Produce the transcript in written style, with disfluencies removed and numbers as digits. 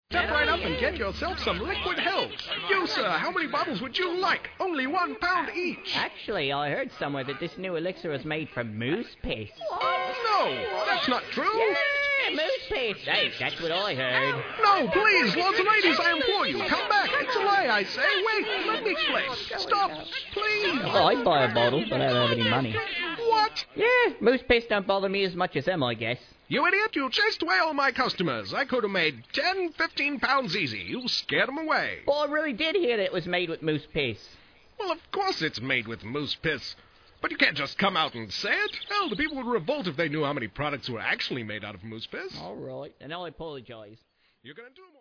Step right up and get yourself some liquid health. You, sir, how many bottles would you like? Only £1 each. Actually, I heard somewhere that this new elixir is made from moose piss. No, that's not true. Yeah, moose piss. Hey, that's what I heard. No, please, lords and ladies, I implore you, come back. It's a lie, I say. Wait, let me explain. Stop, please. Oh, I'd buy a bottle, but I don't have any money. What? Yeah, moose piss don't bother me as much as them, I guess. You idiot, you chased away all my customers. I could have made 10, 15 pounds easy. You scared them away. Well, I really did hear that it was made with moose piss. Well, of course it's made with moose piss. But you can't just come out and say it. Hell, the people would revolt if they knew how many products were actually made out of moose piss. All right, and I apologize. You're gonna do